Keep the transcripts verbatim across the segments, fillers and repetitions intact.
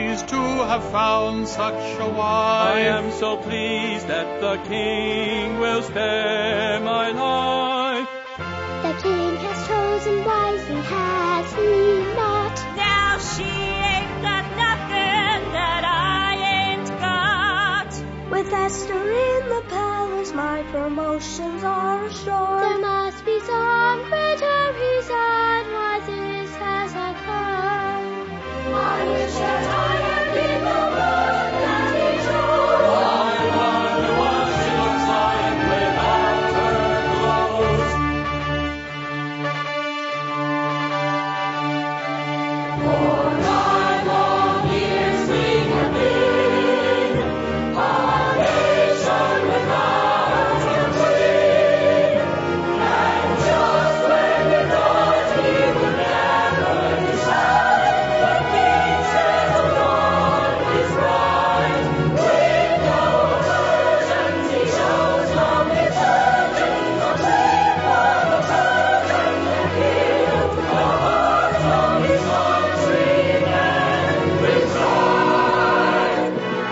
pleased to have found such a wife. I am so pleased that the king will spare my life. The king has chosen wisely, has he not? Now she ain't got nothing that I ain't got. With Esther in the palace, my promotions are assured. There must be some greater reason why this has occurred. I wish that I had been the one that he chose. I wonder what she looks like without her clothes. For nine long years we have been a nation without a queen. And just when we thought he would never decide, the king says the dawn is bright. With no aversions he shows from his virgins a plea for the virgin to heal the hearts of his countrymen with pride.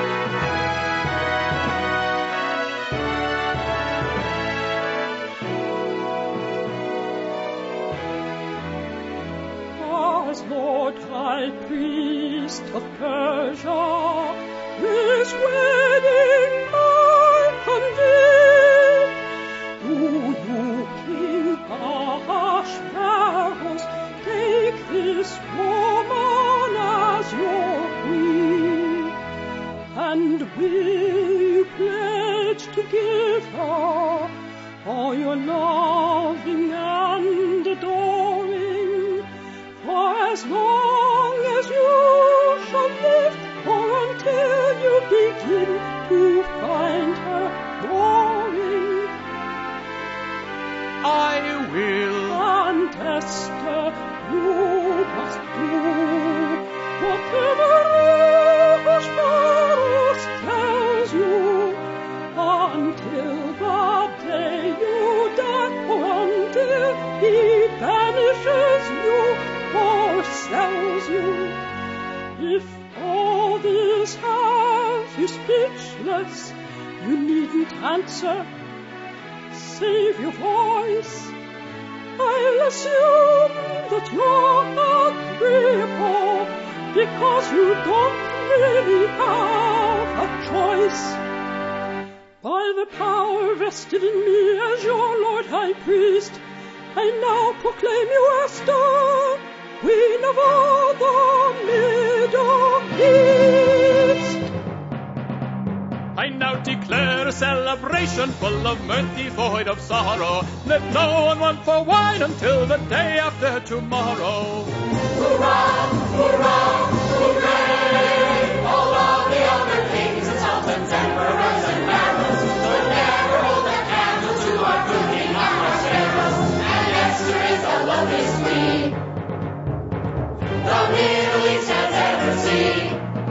As Lord High Priest of Persia, this wedding I condemn. Do you, King Ahasuerus, take this woman as your queen, and will you pledge to give her all your loving and adoring, for as long as you shall live, or until you begin to find her boring? I will. And Esther, you must do whatever Ahasuerus tells you, until the day you die, or until he banishes you or sells you. If all this has you speechless, you needn't answer. Save your voice. I'll assume that you're agreeable, because you don't really have a choice. By the power vested in me as your Lord High Priest, I now proclaim you Esther, Queen of all the Middle East. I now declare a celebration full of mirth, devoid of sorrow. Let no one want for wine until the day after tomorrow. Hurrah, hurrah, hooray! All of the other kings and sultans, emperors and barons could never hold a candle to our good King Ahasuerus, and Esther is the loveliest queen the Middle East has ever seen.